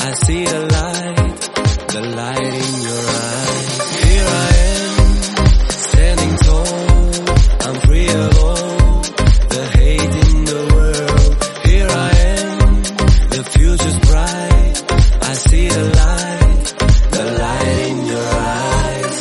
I see the light in your eyes. Here I am, standing tall, I'm free of all the hate in the world. Here I am, the future's bright, I see the light in your eyes.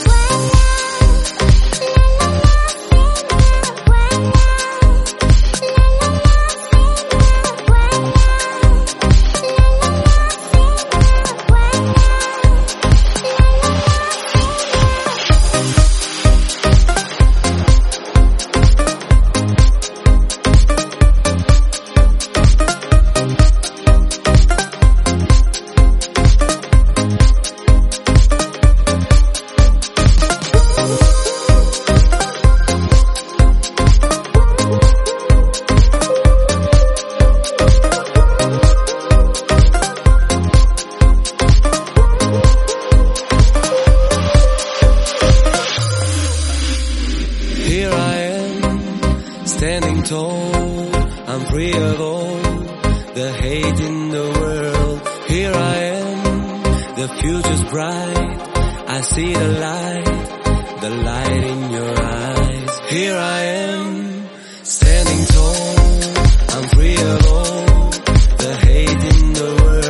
Here I am, standing tall, I'm free of all the hate in the world. Here I am, the future's bright, I see the light in your eyes. Here I am, standing tall, I'm free of all the hate in the world.